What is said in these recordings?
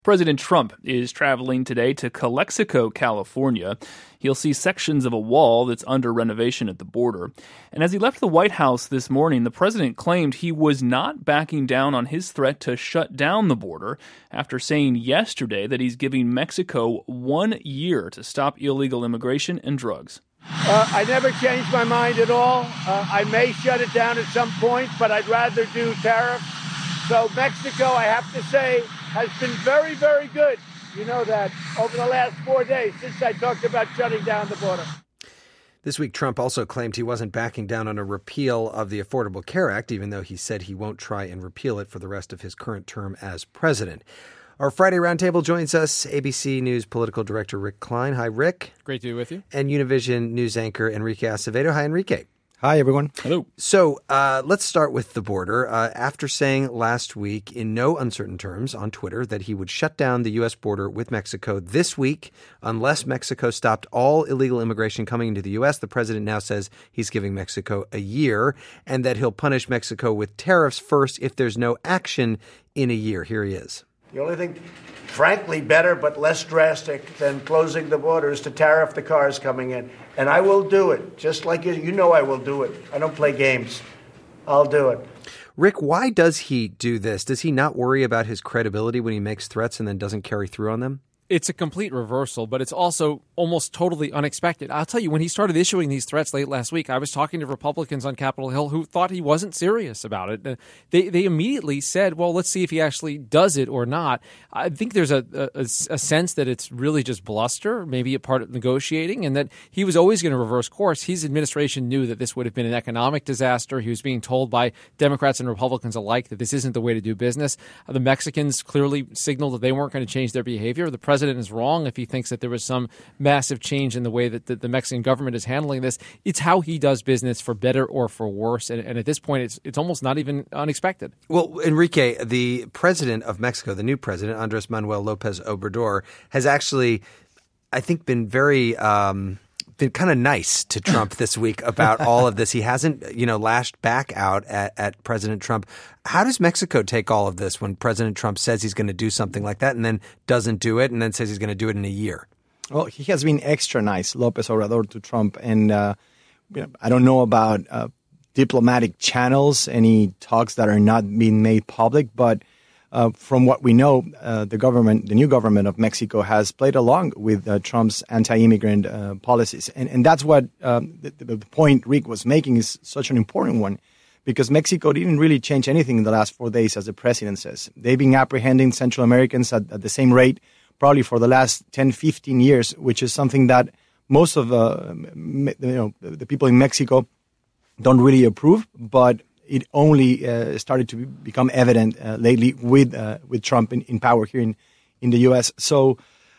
President Trump is traveling today to Calexico, California. He'll see sections of a wall that's under renovation at the border. And as he left the White House this morning, the president claimed he was not backing down on his threat to shut down the border after saying yesterday that he's giving Mexico 1 year to stop illegal immigration and drugs. I never changed my mind at all. I may shut it down at some point, but I'd rather do tariffs. So Mexico, I have to say, has been very, very good. You know that over the last 4 days since I talked about shutting down the border. This week, Trump also claimed he wasn't backing down on a repeal of the Affordable Care Act, even though he said he won't try and repeal it for the rest of his current term as president. Our Friday Roundtable joins us, ABC News political director Rick Klein. Hi, Rick. Great to be with you. And Univision news anchor Enrique Acevedo. Hi, Enrique. Hi, everyone. Hello. So let's start with the border. After saying last week in no uncertain terms on Twitter that he would shut down the U.S. border with Mexico this week unless Mexico stopped all illegal immigration coming into the U.S., the president now says he's giving Mexico a year and that he'll punish Mexico with tariffs first if there's no action in a year. Here he is. The only thing, frankly, better but less drastic than closing the border is to tariff the cars coming in. And I will do it, just like you know I will do it. I don't play games. I'll do it. Rick, why does he do this? Does he not worry about his credibility when he makes threats and then doesn't carry through on them? It's a complete reversal, but it's also almost totally unexpected. I'll tell you, when he started issuing these threats late last week, I was talking to Republicans on Capitol Hill who thought he wasn't serious about it. They immediately said, well, let's see if he actually does it or not. I think there's a sense that it's really just bluster, maybe a part of negotiating, and that he was always going to reverse course. His administration knew that this would have been an economic disaster. He was being told by Democrats and Republicans alike that this isn't the way to do business. The Mexicans clearly signaled that they weren't going to change their behavior. The president is wrong if he thinks that there was some massive change in the way that the Mexican government is handling this. It's how he does business, for better or for worse. And at this point, it's almost not even unexpected. Well, Enrique, the president of Mexico, the new president, Andres Manuel Lopez Obrador, has actually, I think, been very been kind of nice to Trump this week about all of this. He hasn't, lashed back out at President Trump. How does Mexico take all of this when President Trump says he's going to do something like that and then doesn't do it and then says he's going to do it in a year? Well, he has been extra nice, Lopez Obrador, to Trump. And I don't know about diplomatic channels, any talks that are not being made public, but from what we know, the new government of Mexico has played along with Trump's anti-immigrant policies. And that's what the point Rick was making is such an important one, because Mexico didn't really change anything in the last 4 days, as the president says. They've been apprehending Central Americans at the same rate probably for the last 10, 15 years, which is something that most of the people in Mexico don't really approve, but it only started to become evident lately with Trump in power here in the U.S. So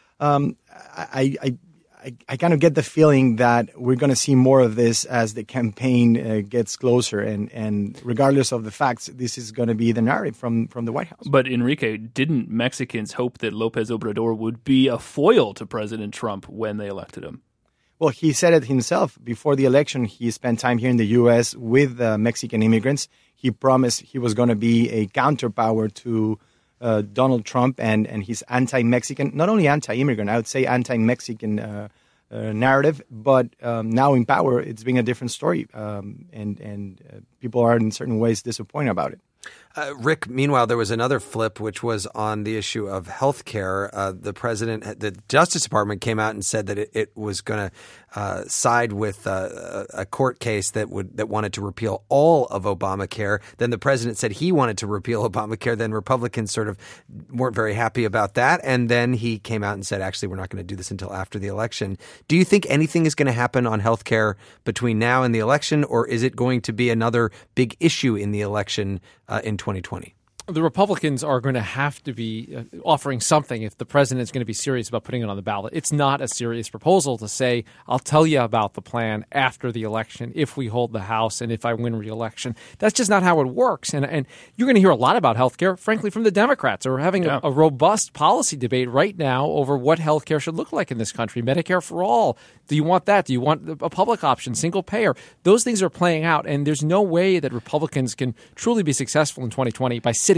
I kind of get the feeling that we're going to see more of this as the campaign gets closer. And regardless of the facts, this is going to be the narrative from the White House. But Enrique, didn't Mexicans hope that Lopez Obrador would be a foil to President Trump when they elected him? Well, he said it himself. Before the election, he spent time here in the U.S. with Mexican immigrants. He promised he was going to be a counterpower to Donald Trump and his anti-Mexican, not only anti-immigrant, I would say anti-Mexican narrative. But now in power, it's been a different story. And people are in certain ways disappointed about it. Rick, meanwhile, there was another flip, which was on the issue of health care. The Justice Department came out and said that it was going to side with a court case that wanted to repeal all of Obamacare. Then the president said he wanted to repeal Obamacare. Then Republicans sort of weren't very happy about that. And then he came out and said, actually, we're not going to do this until after the election. Do you think anything is going to happen on health care between now and the election, or is it going to be another big issue in the election in 2020? The Republicans are going to have to be offering something if the president is going to be serious about putting it on the ballot. It's not a serious proposal to say, I'll tell you about the plan after the election if we hold the House and if I win re-election. That's just not how it works. And you're going to hear a lot about health care, frankly, from the Democrats, who are having a robust policy debate right now over what health care should look like in this country. Medicare for all. Do you want that? Do you want a public option, single payer? Those things are playing out, and there's no way that Republicans can truly be successful in 2020 by sitting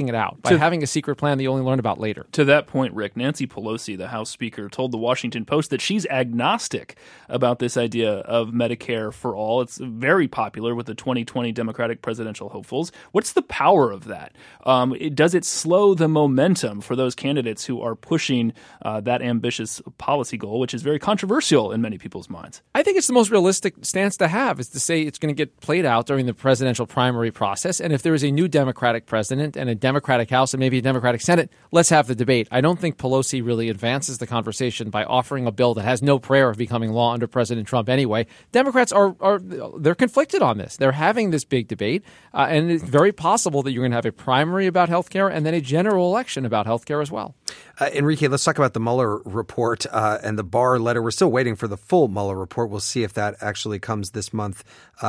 hiding it out, by having a secret plan that you only learn about later. To that point, Rick, Nancy Pelosi, the House Speaker, told the Washington Post that she's agnostic about this idea of Medicare for all. It's very popular with the 2020 Democratic presidential hopefuls. What's the power of that? Does it slow the momentum for those candidates who are pushing that ambitious policy goal, which is very controversial in many people's minds? I think it's the most realistic stance to have, is to say it's going to get played out during the presidential primary process. And if there is a new Democratic president and a Democratic House and maybe a Democratic Senate, let's have the debate. I don't think Pelosi really advances the conversation by offering a bill that has no prayer of becoming law under President Trump anyway. Democrats they're conflicted on this. They're having this big debate, and it's very possible that you're going to have a primary about health care and then a general election about health care as well. Enrique, let's talk about the Mueller report and the Barr letter. We're still waiting for the full Mueller report. We'll see if that actually comes this month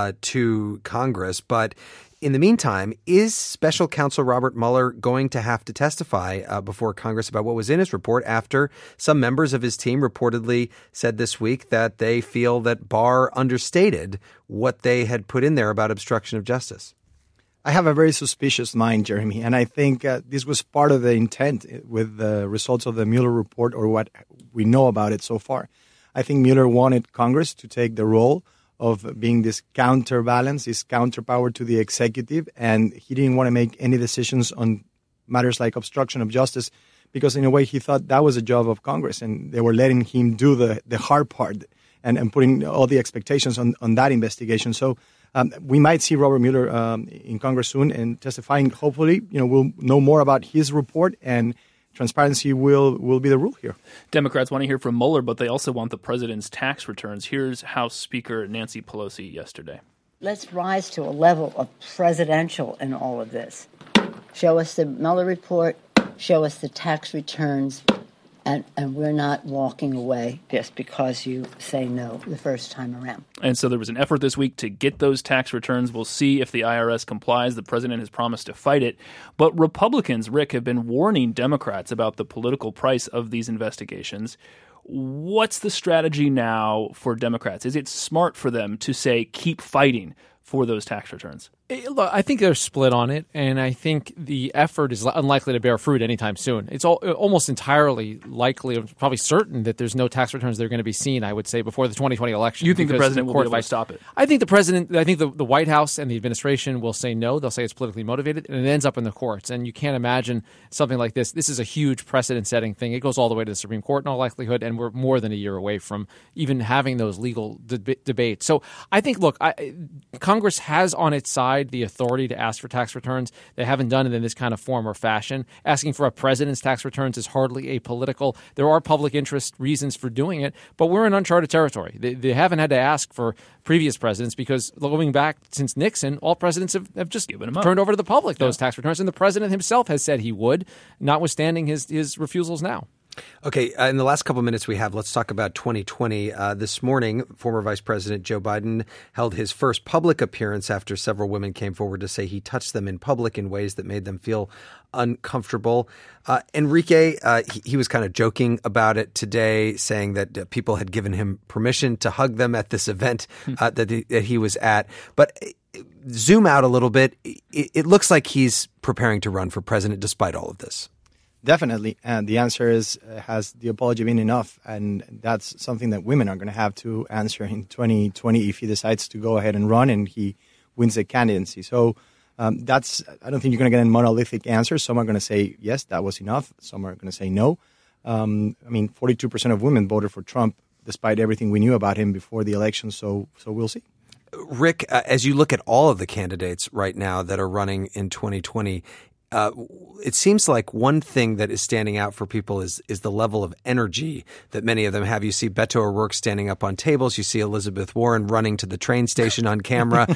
to Congress. But in the meantime, is Special Counsel Robert Mueller going to have to testify before Congress about what was in his report after some members of his team reportedly said this week that they feel that Barr understated what they had put in there about obstruction of justice? I have a very suspicious mind, Jeremy, and I think this was part of the intent with the results of the Mueller report, or what we know about it so far. I think Mueller wanted Congress to take the role of being this counterbalance, this counterpower to the executive, and he didn't want to make any decisions on matters like obstruction of justice because, in a way, he thought that was a job of Congress, and they were letting him do the hard part and putting all the expectations on that investigation. So we might see Robert Mueller in Congress soon and testifying. Hopefully, we'll know more about his report, and transparency will be the rule here. Democrats want to hear from Mueller, but they also want the president's tax returns. Here's House Speaker Nancy Pelosi yesterday. Let's rise to a level of presidential in all of this. Show us the Mueller report, show us the tax returns, and we're not walking away just because you say no the first time around. And so there was an effort this week to get those tax returns. We'll see if the IRS complies. The president has promised to fight it. But Republicans, Rick, have been warning Democrats about the political price of these investigations. What's the strategy now for Democrats? Is it smart for them to say, keep fighting for those tax returns? I think they're split on it, and I think the effort is unlikely to bear fruit anytime soon. It's almost entirely likely, probably certain, that there's no tax returns that are going to be seen, I would say, before the 2020 election. You think the president will be able to stop it? I think the White House and the administration will say no. They'll say it's politically motivated, and it ends up in the courts. And you can't imagine something like this. This is a huge precedent-setting thing. It goes all the way to the Supreme Court in all likelihood, and we're more than a year away from even having those legal debates. So I think, look, Congress has on its side the authority to ask for tax returns. They haven't done it in this kind of form or fashion. Asking for a president's tax returns is hardly apolitical. There are public interest reasons for doing it, but we're in uncharted territory. They haven't had to ask for previous presidents because going back since Nixon, all presidents have just given them turned over to the public those tax returns, and the president himself has said he would, notwithstanding his refusals now. Okay, in the last couple of minutes we have, let's talk about 2020. This morning, former Vice President Joe Biden held his first public appearance after several women came forward to say he touched them in public in ways that made them feel uncomfortable. Enrique, he was kind of joking about it today, saying that people had given him permission to hug them at this event that he was at. But zoom out a little bit. It looks like he's preparing to run for president despite all of this. Definitely. And the answer is, has the apology been enough? And that's something that women are going to have to answer in 2020 if he decides to go ahead and run and he wins the candidacy. So I don't think you're going to get a monolithic answer. Some are going to say, yes, that was enough. Some are going to say no. 42% of women voted for Trump despite everything we knew about him before the election. So we'll see. Rick, as you look at all of the candidates right now that are running in 2020, it seems like one thing that is standing out for people is the level of energy that many of them have. You see Beto O'Rourke standing up on tables. You see Elizabeth Warren running to the train station on camera.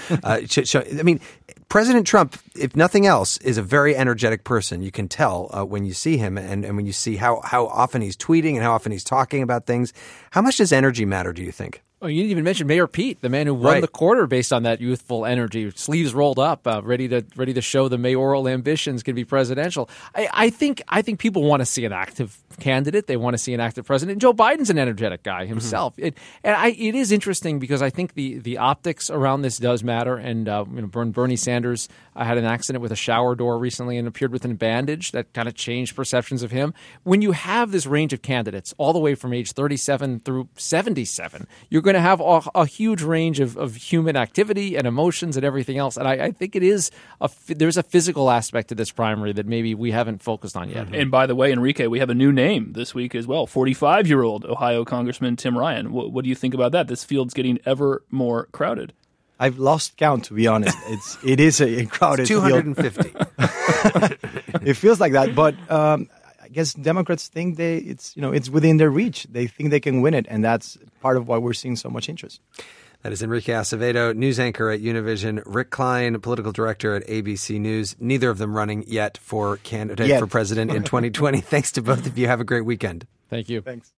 President Trump, if nothing else, is a very energetic person. You can tell when you see him and when you see how often he's tweeting and how often he's talking about things. How much does energy matter, do you think? Oh, you didn't even mention Mayor Pete, the man who won the quarter based on that youthful energy, sleeves rolled up, ready to show the mayoral ambitions can be presidential. I think people want to see an active candidate. They want to see an active president. Joe Biden's an energetic guy himself. It is interesting because I think the optics around this does matter. And Bernie Sanders had an accident with a shower door recently and appeared with a bandage that kind of changed perceptions of him. When you have this range of candidates all the way from age 37 through 77, you're going to have a huge range of human activity and emotions and everything else. And I think there's a physical aspect to this primary that maybe we haven't focused on yet. And by the way, Enrique, we have a new name this week as well. 45-year-old Ohio Congressman Tim Ryan. What do you think about that? This field's getting ever more crowded. I've lost count, to be honest. It is a crowded 250. field. It feels like that, but I guess Democrats think it's within their reach. They think they can win it, and that's part of why we're seeing so much interest. That is Enrique Acevedo, news anchor at Univision, Rick Klein, political director at ABC News. Neither of them running yet for candidate for president in 2020. Thanks to both of you. Have a great weekend. Thank you. Thanks.